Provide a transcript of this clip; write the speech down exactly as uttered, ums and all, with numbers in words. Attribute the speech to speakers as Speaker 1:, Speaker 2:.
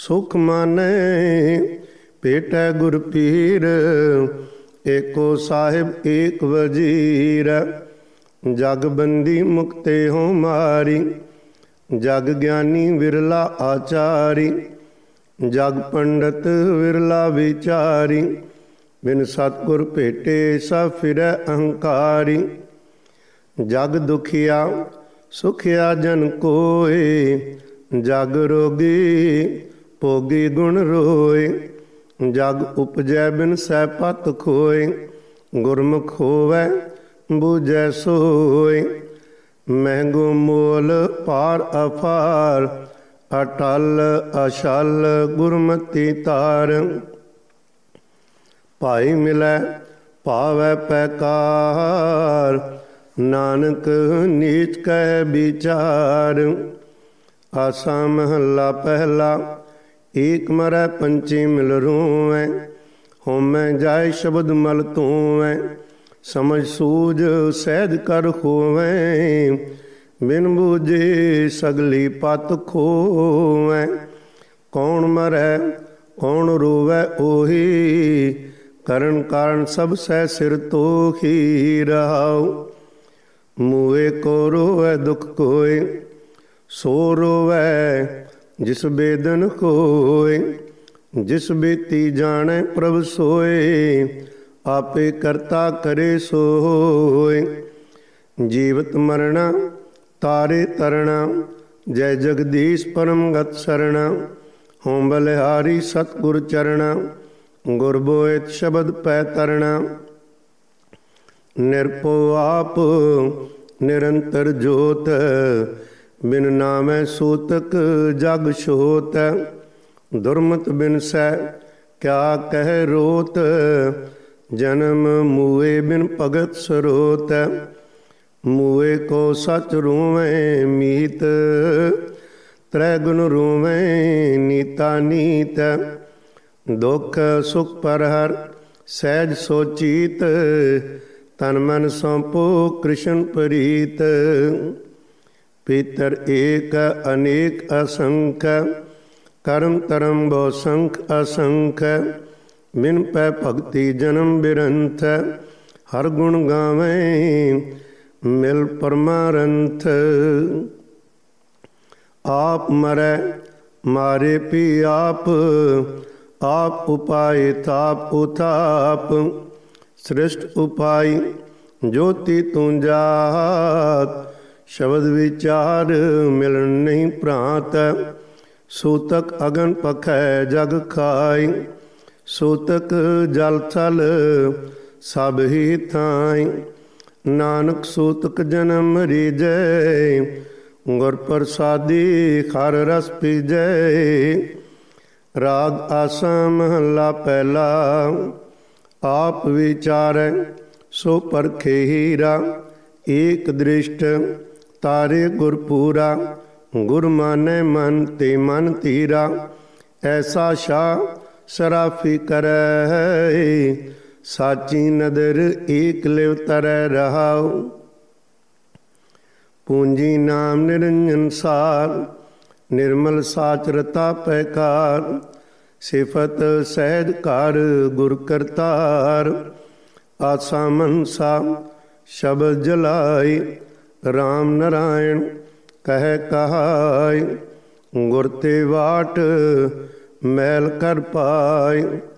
Speaker 1: सुख मानै भेटै गुर पीर। एको साहिब एक वजीर। जग बंदी मुक्ते हो मारी। जग ज्ञानी विरला आचारी। जग पंडित विरला विचारी। बिन सतगुर भेटे सब फिरै अहंकारी। जग दुखिया सुखिया जन कोय। जग रोगी भोगी गुण रोय। जग उपजै बिन सैपत खोय। गुरमुख होवै बूझै सोय। महंगो मोल पार अपार। अटल अशल गुरमति तार। भाई मिलै पावै पैकार। नानक नीच कह विचार। आसा महला पहला। एक मरै पंची मिल रूवै। होमै जाय शब्द मल तूवै। समझ सूझ सहज कर होवै। बिन बूझे सगली पत खोवै। कौन मरै कौन रोवै ओही। करन कारण सब सह सिर तोही रहाओ। मुए को रोवै दुख कोय। सो रोवै जिस बेदन होय। जिस बेती जाने प्रभ सोय। आपे करता करे सोय। जीवत मरना तारे तरना। जय जगदीश परम गत सरना। हों बलिहारी सतगुर चरना। गुर बोएत शब्द पै तरना। निरपो आप निरंतर जोत। बिन नामै सूतक जग छोत। दुर्मत बिन सै क्या कह रोत। जन्म मुए बिन भगत सरोत। मुए को सच रूवै मीत। त्रै गुण रूवै नीता नीत। दुख सुख पर हर सहज सोचीत। तन मन सौंपो कृष्ण प्रीत। पितर एक अनेक असंख। करम तरम बहु संख असंख। बिन पै भगति जन्म बिरंथ। हर गुण गावें मिल परमारंथ। आप मरै मारे पी आप। आप उपाय ताप उताप। श्रेष्ठ उपाय ज्योति तू जात। शब्द विचार मिलन नहीं प्रात। सूतक अगन पखै जग खाय। सूतक जल थल सब ही थाय। नानक सूतक जन्म रीजै। गुर प्रसादी हर रस पीजै। राग आसा महला पहला। आप विचारै सो परखे हीरा। एक दृष्ट तारे गुरपूरा। गुर मानै मन ते मन तीरा। ऐसा शाह सराफी करै। साची नदर एक लिव तरह रहाओ। पूंजी नाम निरंजन सार। निर्मल साच रता पैकार। सिफत सहज कार गुर करतार। आसा मनसा शब्द जलाई। राम नारायण कह कहाय। गुर ते वाट मैल कर पाय।